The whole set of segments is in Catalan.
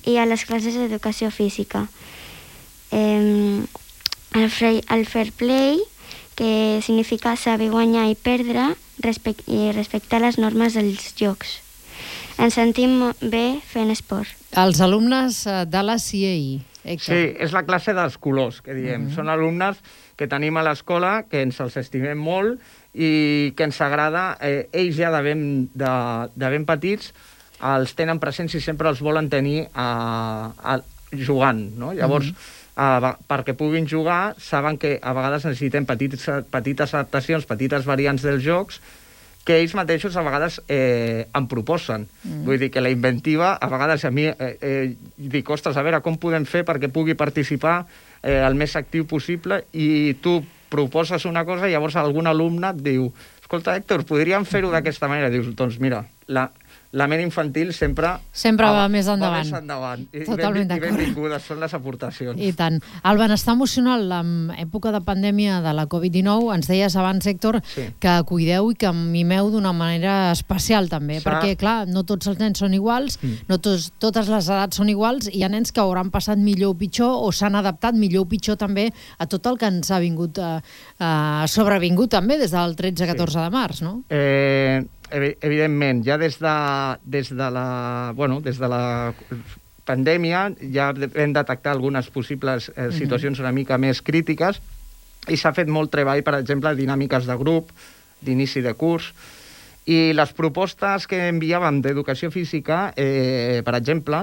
i a les classes d'educació física. El fair play, que significa saber guanyar i perdre i respectar les normes dels jocs. Ens sentim bé fent esport. Els alumnes de la CIEI, Héctor. Sí, és la classe dels colors, que diem. Són alumnes que tenim a l'escola, que ens els estimem molt i que ens agrada. Ells ja de ben petits els tenen presents i sempre els volen tenir jugant, no? Llavors, perquè puguin jugar, saben que a vegades necessitem petites adaptacions, petites variants dels jocs, que ells mateixos a vegades em proposen. Vull dir que la inventiva, a vegades a mi dic, ostres, a veure com podem fer perquè pugui participar el més actiu possible, i tu proposes una cosa i llavors algun alumne et diu, escolta, Héctor, podríem fer-ho d'aquesta manera. Dius, doncs mira, la ment infantil sempre va més endavant. Va més endavant. Totalment d'acord. I benvingudes són les aportacions. I tant. El benestar emocional en època de pandèmia de la Covid-19, ens deies abans, Héctor, que cuideu i que mimeu d'una manera especial també, perquè, clar, no tots els nens són iguals, no totes les edats són iguals, i hi ha nens que hauran passat millor o pitjor, o s'han adaptat millor o pitjor també a tot el que ens ha sobrevingut també des del 13-14 de març, no? Evidentment, ja des de la pandèmia ja hem detectat algunes possibles situacions una mica més crítiques, i s'ha fet molt treball, per exemple, dinàmiques de grup, d'inici de curs, i les propostes que enviàvem d'educació física, per exemple,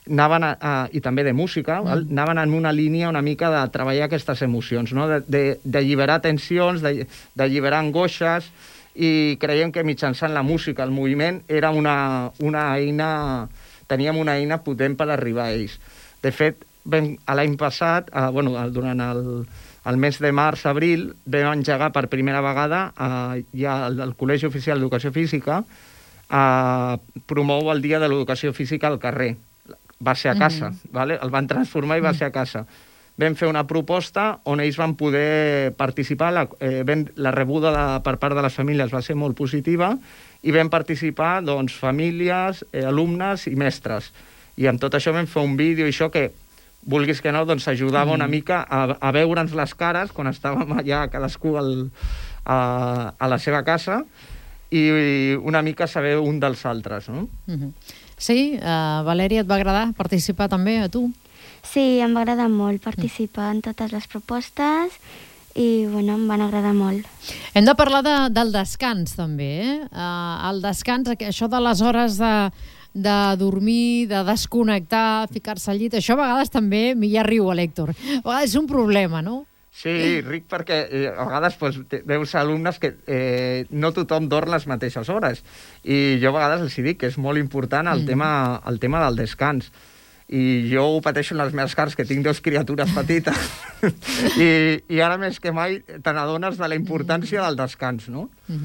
i també de música, anaven en una línia una mica de treballar aquestes emocions, d'alliberar tensions, d'alliberar angoixes, i creiem que mitjançant la música, el moviment, era una eina, teníem una eina potent per arribar a ells. De fet, l'any passat, durant el mes de març-abril, vam engegar per primera vegada, ja el Col·legi Oficial d'Educació Física promou el Dia de l'Educació Física al carrer. Va ser a casa, el van transformar i va ser a casa. Vam fer una proposta on ells van poder participar, la rebuda per part de les famílies va ser molt positiva, i vam participar famílies, alumnes i mestres. I amb tot això vam fer un vídeo, i això que, vulguis que no, ajudava una mica a veure'ns les cares quan estàvem allà cadascú a la seva casa, i una mica saber un dels altres, no? Sí, Valèria, et va agradar participar també, a tu? Sí, em va agradar molt participar en totes les propostes i, em van agradar molt. Hem de parlar del descans, també. El descans, això de les hores de dormir, de desconnectar, ficar-se al llit, això a vegades també, ja riu l'Héctor, a vegades és un problema, no? Sí, Ric, perquè a vegades veus alumnes que no tothom dorm les mateixes hores, i jo a vegades els dic que és molt important el tema del descans. I jo ho pateixo en les meves cares, que tinc 2 criatures petites, i ara més que mai te n'adones de la importància del descans, no?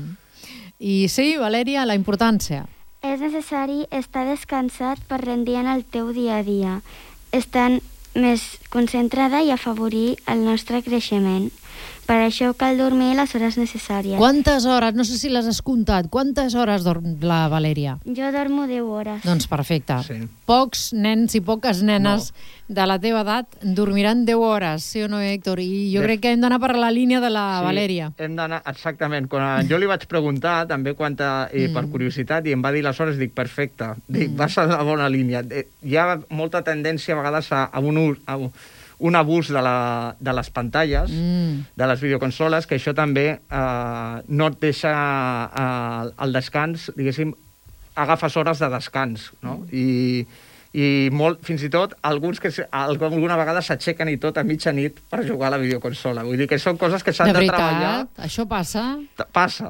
I sí, Valèria, la importància. És necessari estar descansat per rendir en el teu dia a dia, estar més concentrada i afavorir el nostre creixement. Per això cal dormir les hores necessàries. Quantes hores? No sé si les has comptat. Quantes hores dorm la Valèria? Jo dormo 10 hores. Doncs perfecte. Pocs nens i poques nenes de la teva edat dormiran 10 hores, sí o no, Héctor? I jo crec que hem d'anar per la línia de la Valèria. Sí, hem d'anar, exactament. Quan jo li vaig preguntar, també per curiositat, i em va dir les hores, dic, perfecte, vas a la bona línia. Hi ha molta tendència a vegades a un abús de les pantalles, de les videoconsoles, que això també no et deixa el descans, diguéssim, agafes hores de descans, no? I fins i tot alguna vegada s'aixequen i tot a mitjanit per jugar a la videoconsola. Vull dir que són coses que s'han de treballar. De veritat? Això passa? Passa.